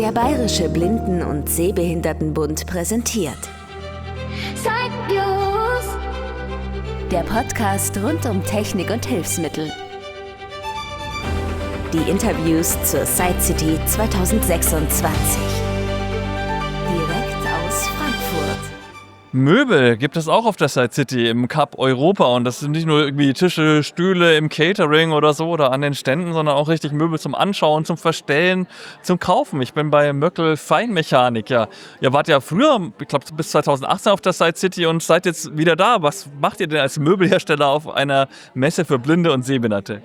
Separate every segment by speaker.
Speaker 1: Der Bayerische Blinden- und Sehbehindertenbund präsentiert. Der Podcast rund um Technik und Hilfsmittel. Die Interviews zur Side City 2026. Direkt aus Frankfurt.
Speaker 2: Möbel gibt es auch auf der Side City im Cup Europa und das sind nicht nur irgendwie Tische, Stühle im Catering oder so oder an den Ständen, sondern auch richtig Möbel zum Anschauen, zum Verstellen, zum Kaufen. Ich bin bei Möckel Feinmechanik. Ja, ihr wart ja früher, ich glaube bis 2018 auf der Side City und seid jetzt wieder da. Was macht ihr denn als Möbelhersteller auf einer Messe für Blinde und Sehbehinderte?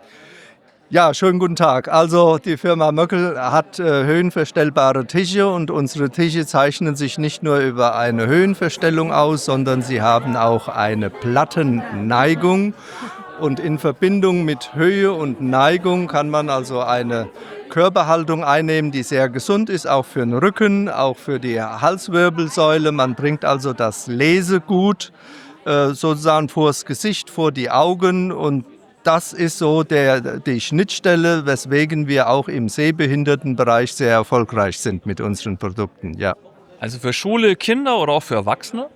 Speaker 3: Ja, schönen guten Tag. Also die Firma Möckel hat höhenverstellbare Tische und unsere Tische zeichnen sich nicht nur über eine Höhenverstellung aus, sondern sie haben auch eine Plattenneigung. Und in Verbindung mit Höhe und Neigung kann man also eine Körperhaltung einnehmen, die sehr gesund ist, auch für den Rücken, auch für die Halswirbelsäule. Man bringt also das Lesegut sozusagen vors Gesicht, vor die Augen, und das ist so die Schnittstelle, weswegen wir auch im Sehbehindertenbereich sehr erfolgreich sind mit unseren Produkten. Ja.
Speaker 2: Also für Schule, Kinder oder auch für Erwachsene?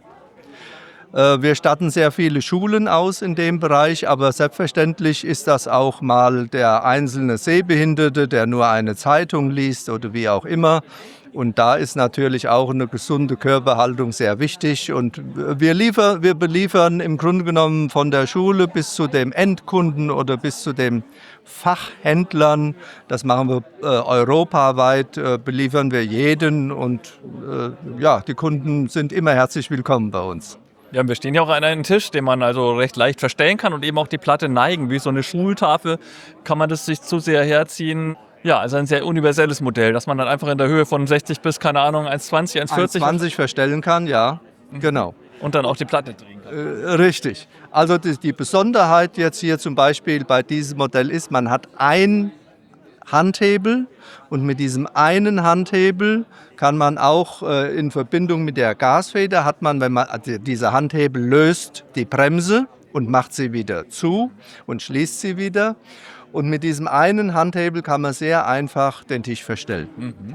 Speaker 3: Wir statten sehr viele Schulen aus in dem Bereich, aber selbstverständlich ist das auch mal der einzelne Sehbehinderte, der nur eine Zeitung liest oder wie auch immer. Und da ist natürlich auch eine gesunde Körperhaltung sehr wichtig. Und wir beliefern im Grunde genommen von der Schule bis zu dem Endkunden oder bis zu den Fachhändlern. Das machen wir europaweit, beliefern wir jeden. Und die Kunden sind immer herzlich willkommen bei uns.
Speaker 2: Ja, wir stehen ja auch an einem Tisch, den man also recht leicht verstellen kann und eben auch die Platte neigen. Wie so eine Schultafel kann man das sich zu sehr herziehen. Ja, also ein sehr universelles Modell, dass man dann einfach in der Höhe von 60 bis, keine Ahnung, 1,20, 1,40
Speaker 3: 1,20 verstellen kann, ja, genau.
Speaker 2: Und dann auch die Platte drehen kann.
Speaker 3: Richtig. Also die Besonderheit jetzt hier zum Beispiel bei diesem Modell ist, man hat einen Handhebel und mit diesem einen Handhebel kann man auch in Verbindung mit der Gasfeder, hat man, wenn man dieser Handhebel löst, die Bremse und macht sie wieder zu und schließt sie wieder. Und mit diesem einen Handhebel kann man sehr einfach den Tisch verstellen.
Speaker 2: Mhm.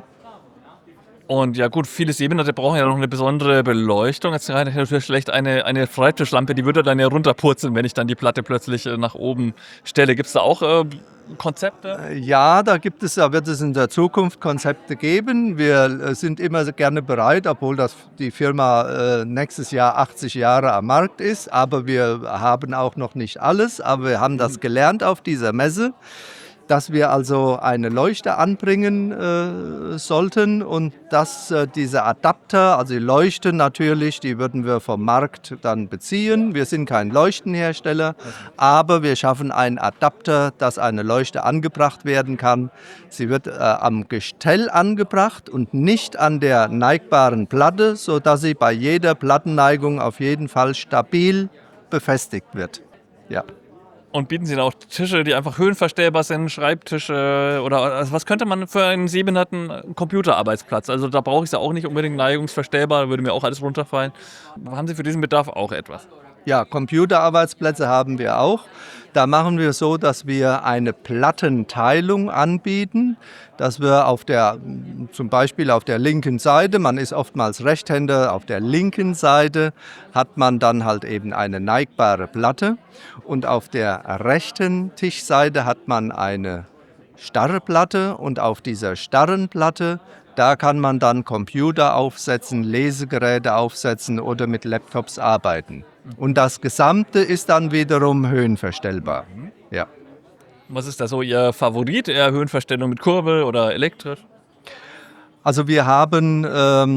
Speaker 2: Und ja gut, viele Sehbehinderte brauchen ja noch eine besondere Beleuchtung. Jetzt habe ich natürlich schlecht eine Schreibtischlampe, die würde dann ja runterpurzeln, wenn ich dann die Platte plötzlich nach oben stelle. Gibt es da auch Konzepte?
Speaker 3: Ja, da wird es in der Zukunft Konzepte geben. Wir sind immer gerne bereit, obwohl die Firma nächstes Jahr 80 Jahre am Markt ist. Aber wir haben auch noch nicht alles. Aber wir haben das gelernt auf dieser Messe, dass wir also eine Leuchte anbringen sollten und dass diese Adapter, also die Leuchte natürlich, die würden wir vom Markt dann beziehen. Wir sind kein Leuchtenhersteller, aber wir schaffen einen Adapter, dass eine Leuchte angebracht werden kann. Sie wird am Gestell angebracht und nicht an der neigbaren Platte, sodass sie bei jeder Plattenneigung auf jeden Fall stabil befestigt wird. Ja.
Speaker 2: Und bieten Sie da auch Tische, die einfach höhenverstellbar sind, Schreibtische oder also was könnte man für einen sehbehinderten Computerarbeitsplatz? Also da brauche ich es ja auch nicht unbedingt neigungsverstellbar, da würde mir auch alles runterfallen. Haben Sie für diesen Bedarf auch etwas?
Speaker 3: Ja, Computerarbeitsplätze haben wir auch. Da machen wir so, dass wir eine Plattenteilung anbieten, dass wir zum Beispiel auf der linken Seite, man ist oftmals Rechtshänder, auf der linken Seite hat man dann halt eben eine neigbare Platte und auf der rechten Tischseite hat man eine starre Platte und auf dieser starren Platte, da kann man dann Computer aufsetzen, Lesegeräte aufsetzen oder mit Laptops arbeiten. Und das Gesamte ist dann wiederum höhenverstellbar. Ja.
Speaker 2: Was ist da so Ihr Favorit? Eher Höhenverstellung mit Kurbel oder elektrisch?
Speaker 3: Also wir haben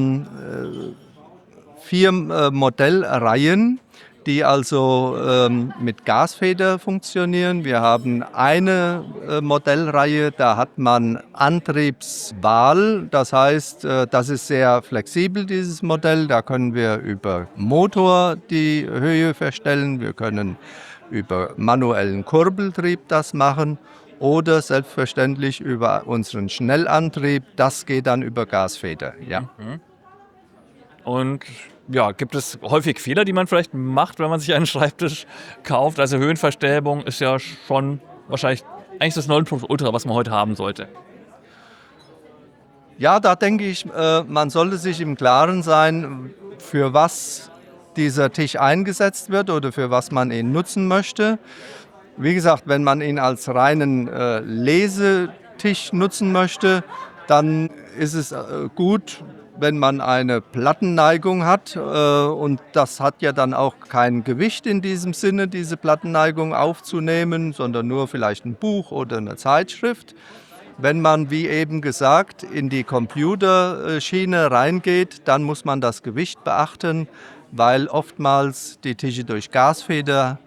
Speaker 3: 4 Modellreihen, die also mit Gasfeder funktionieren. Wir haben eine Modellreihe, da hat man Antriebswahl. Das heißt, das ist sehr flexibel, dieses Modell. Da können wir über Motor die Höhe verstellen. Wir können über manuellen Kurbeltrieb das machen oder selbstverständlich über unseren Schnellantrieb. Das geht dann über Gasfeder. Ja.
Speaker 2: Mhm. Und ja, gibt es häufig Fehler, die man vielleicht macht, wenn man sich einen Schreibtisch kauft? Also Höhenverstellung ist ja schon wahrscheinlich eigentlich das Nonplusultra, was man heute haben sollte.
Speaker 3: Ja, da denke ich, man sollte sich im Klaren sein, für was dieser Tisch eingesetzt wird oder für was man ihn nutzen möchte. Wie gesagt, wenn man ihn als reinen Lesetisch nutzen möchte, dann ist es gut, wenn man eine Plattenneigung hat. Und das hat ja dann auch kein Gewicht in diesem Sinne, diese Plattenneigung aufzunehmen, sondern nur vielleicht ein Buch oder eine Zeitschrift. Wenn man, wie eben gesagt, in die Computerschiene reingeht, dann muss man das Gewicht beachten, weil oftmals die Tische durch Gasfeder,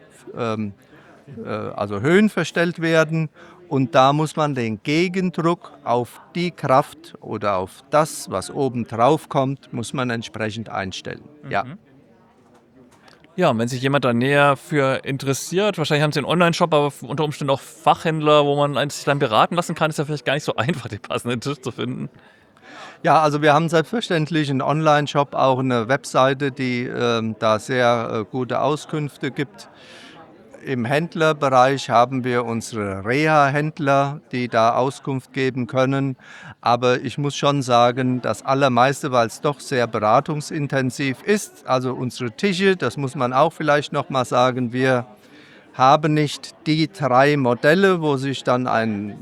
Speaker 3: also Höhen verstellt werden. Und da muss man den Gegendruck auf die Kraft oder auf das, was oben drauf kommt, muss man entsprechend einstellen. Ja.
Speaker 2: Ja, und wenn sich jemand da näher für interessiert, wahrscheinlich haben Sie einen Online-Shop, aber unter Umständen auch Fachhändler, wo man sich dann beraten lassen kann, ist ja vielleicht gar nicht so einfach, den passenden Tisch zu finden.
Speaker 3: Ja, also wir haben selbstverständlich einen Online-Shop, auch eine Webseite, die da sehr gute Auskünfte gibt. Im Händlerbereich haben wir unsere Reha-Händler, die da Auskunft geben können. Aber ich muss schon sagen, das Allermeiste, weil es doch sehr beratungsintensiv ist, also unsere Tische, das muss man auch vielleicht noch mal sagen, wir haben nicht die 3 Modelle, wo sich dann ein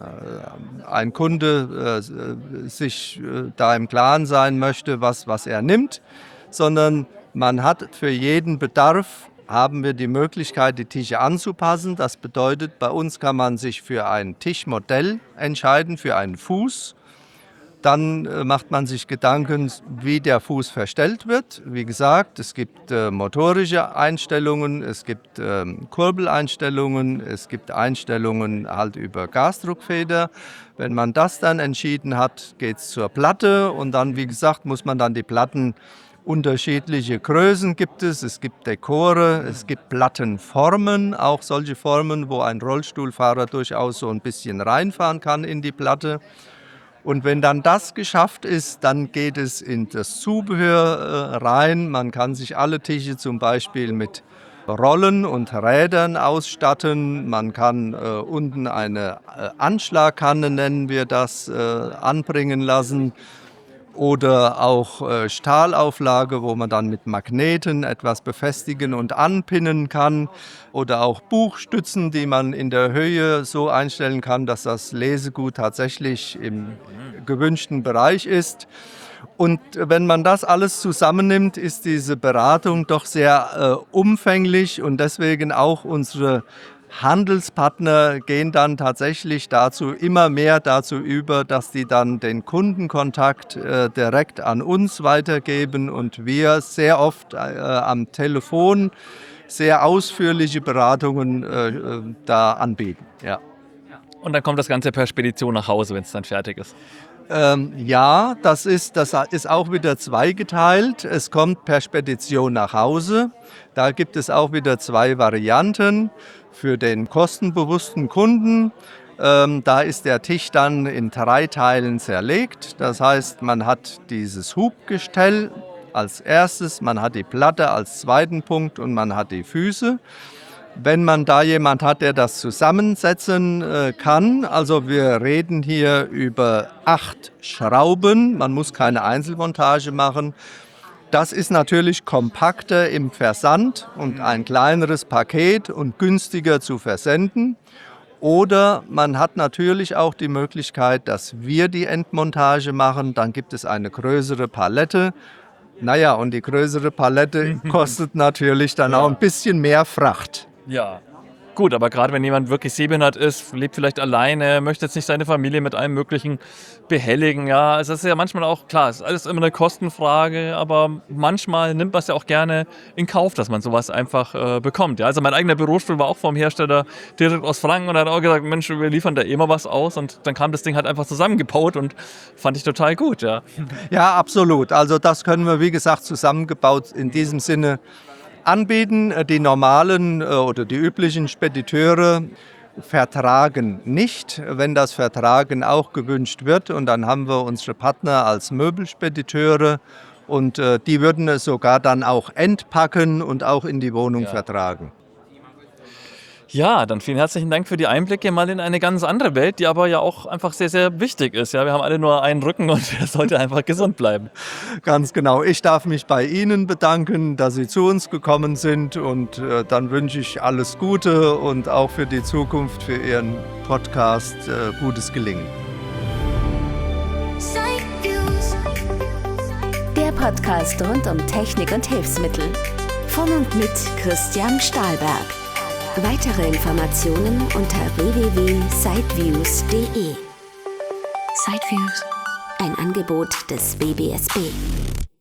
Speaker 3: Kunde sich da im Klaren sein möchte, was er nimmt, sondern man hat für jeden Bedarf, haben wir die Möglichkeit, die Tische anzupassen. Das bedeutet, bei uns kann man sich für ein Tischmodell entscheiden, für einen Fuß. Dann macht man sich Gedanken, wie der Fuß verstellt wird. Wie gesagt, es gibt motorische Einstellungen, es gibt Kurbeleinstellungen, es gibt Einstellungen halt über Gasdruckfeder. Wenn man das dann entschieden hat, geht es zur Platte und dann, wie gesagt, muss man dann die Platten, unterschiedliche Größen gibt es. Es gibt Dekore, es gibt Plattenformen, auch solche Formen, wo ein Rollstuhlfahrer durchaus so ein bisschen reinfahren kann in die Platte. Und wenn dann das geschafft ist, dann geht es in das Zubehör rein. Man kann sich alle Tische zum Beispiel mit Rollen und Rädern ausstatten. Man kann unten eine Anschlagkanne, nennen wir das, anbringen lassen. Oder auch Stahlauflage, wo man dann mit Magneten etwas befestigen und anpinnen kann. Oder auch Buchstützen, die man in der Höhe so einstellen kann, dass das Lesegut tatsächlich im gewünschten Bereich ist. Und wenn man das alles zusammennimmt, ist diese Beratung doch sehr umfänglich und deswegen auch unsere Handelspartner gehen dann tatsächlich immer mehr dazu über, dass die dann den Kundenkontakt direkt an uns weitergeben und wir sehr oft am Telefon sehr ausführliche Beratungen da anbieten. Ja.
Speaker 2: Und dann kommt das Ganze per Spedition nach Hause, wenn es dann fertig ist.
Speaker 3: Ja, das ist auch wieder zweigeteilt. Es kommt per Spedition nach Hause. Da gibt es auch wieder 2 Varianten. Für den kostenbewussten Kunden, da ist der Tisch dann in 3 Teilen zerlegt. Das heißt, man hat dieses Hubgestell als erstes, man hat die Platte als zweiten Punkt und man hat die Füße. Wenn man da jemand hat, der das zusammensetzen kann, also wir reden hier über 8 Schrauben, man muss keine Einzelmontage machen. Das ist natürlich kompakter im Versand und ein kleineres Paket und günstiger zu versenden. Oder man hat natürlich auch die Möglichkeit, dass wir die Endmontage machen. Dann gibt es eine größere Palette. Naja, und die größere Palette kostet natürlich dann auch ein bisschen mehr Fracht.
Speaker 2: Ja. Gut, aber gerade wenn jemand wirklich sehbehindert ist, lebt vielleicht alleine, möchte jetzt nicht seine Familie mit allem Möglichen behelligen, ja, also das ist ja manchmal auch, klar, es ist alles immer eine Kostenfrage, aber manchmal nimmt man es ja auch gerne in Kauf, dass man sowas einfach bekommt. Ja, also mein eigener Bürostuhl war auch vom Hersteller direkt aus Franken und er hat auch gesagt, Mensch, wir liefern da immer was aus und dann kam das Ding halt einfach zusammengebaut und fand ich total gut, ja.
Speaker 3: Ja, absolut. Also das können wir, wie gesagt, zusammengebaut in diesem Sinne anbieten. Die normalen oder die üblichen Spediteure vertragen nicht, wenn das Vertragen auch gewünscht wird. Und dann haben wir unsere Partner als Möbelspediteure und die würden es sogar dann auch entpacken und auch in die Wohnung vertragen.
Speaker 2: Ja, dann vielen herzlichen Dank für die Einblicke mal in eine ganz andere Welt, die aber ja auch einfach sehr, sehr wichtig ist. Ja, wir haben alle nur einen Rücken und der sollte einfach gesund bleiben.
Speaker 3: Ganz genau. Ich darf mich bei Ihnen bedanken, dass Sie zu uns gekommen sind und dann wünsche ich alles Gute und auch für die Zukunft, für Ihren Podcast gutes Gelingen.
Speaker 1: Der Podcast rund um Technik und Hilfsmittel. Von und mit Christian Stahlberg. Weitere Informationen unter www.siteviews.de. Siteviews, ein Angebot des WBSB.